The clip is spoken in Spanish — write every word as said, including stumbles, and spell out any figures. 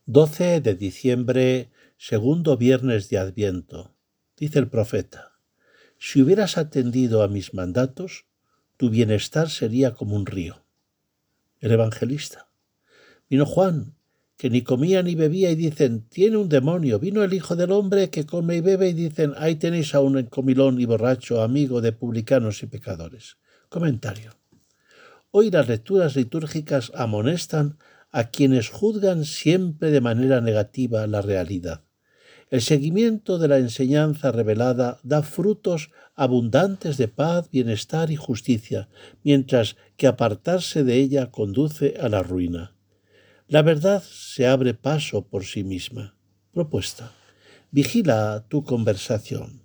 doce de diciembre, segundo viernes de Adviento. Dice el profeta: si hubieras atendido a mis mandatos, tu bienestar sería como un río. El evangelista: vino Juan, que ni comía ni bebía, y dicen, tiene un demonio. Vino el Hijo del Hombre, que come y bebe, y dicen, ahí tenéis a un comilón y borracho, amigo de publicanos y pecadores. Comentario. Hoy las lecturas litúrgicas amonestan a quienes juzgan siempre de manera negativa la realidad. El seguimiento de la enseñanza revelada da frutos abundantes de paz, bienestar y justicia, mientras que apartarse de ella conduce a la ruina. La verdad se abre paso por sí misma. Propuesta: vigila tu conversación.